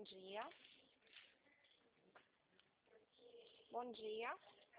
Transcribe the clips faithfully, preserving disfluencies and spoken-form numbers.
Bom dia. Bom dia.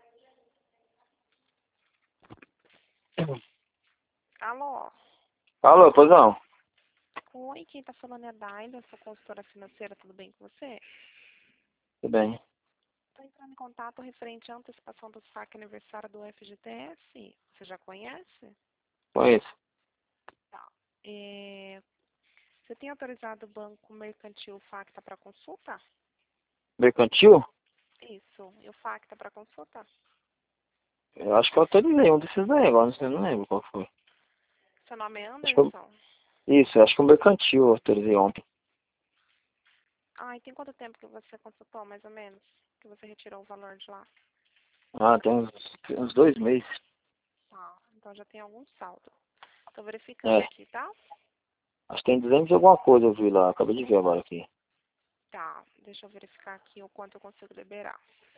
Alô? Alô, poisão? Oi, quem tá falando é a Daila, eu sou consultora financeira, tudo bem com você? Tudo bem. Estou entrando em contato referente à antecipação do saque aniversário do F G T S. Você já conhece? Conheço. Tá. É, Você tem autorizado o Banco Mercantil Facta para consulta? Mercantil? Isso. E o Facta para consulta? Eu acho que eu autorizei um desses daí, agora não sei, não lembro qual foi. Seu nome é Acho que eu... Anderson? Isso, eu acho que o Mercantil eu autorizei ontem. Ah, e tem quanto tempo que você consultou, mais ou menos? Que você retirou o valor de lá? Ah, tem uns, tem uns dois meses. Tá. Então já tem algum saldo. Estou verificando É, aqui, tá? acho que tem duzentos e alguma coisa eu vi lá, acabei de ver agora aqui. Tá. Deixa eu verificar aqui o quanto eu consigo liberar.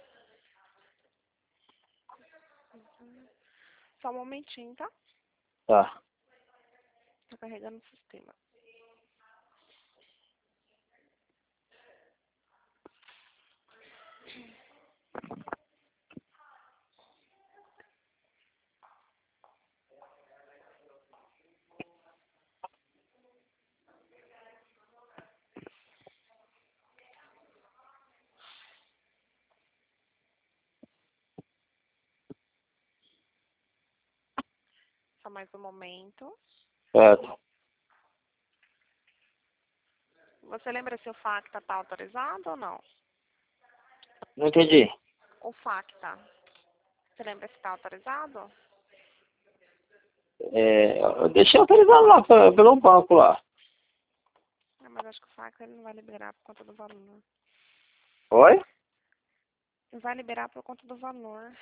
Só um momentinho, tá? Tá. Tô carregando o sistema. Só mais um momento. Certo. Você lembra se o Facta tá autorizado ou não? Não entendi. O Facta. Você lembra se tá autorizado? É, eu deixei autorizado lá pra- pelo banco lá. Ah, mas acho que o Facta ele não vai liberar por conta do valor. Oi? Não vai liberar por conta do valor.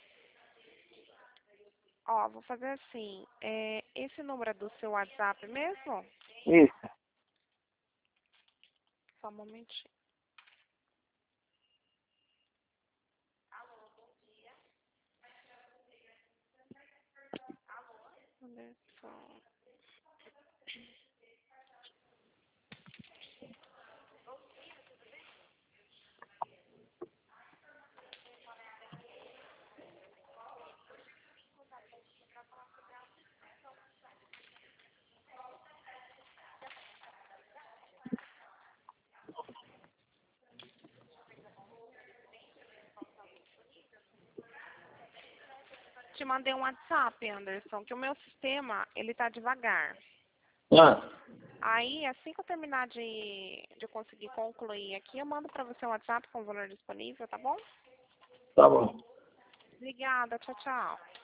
Ó, vou fazer assim. É, esse número é do seu WhatsApp mesmo? Isso. Só um momentinho. Anderson. Te mandei um WhatsApp, Anderson, que o meu sistema, ele tá devagar. Ah, Aí, assim que eu terminar de, de conseguir concluir aqui, eu mando pra você um WhatsApp com o valor disponível, tá bom? tá bom. Obrigada, tchau, tchau.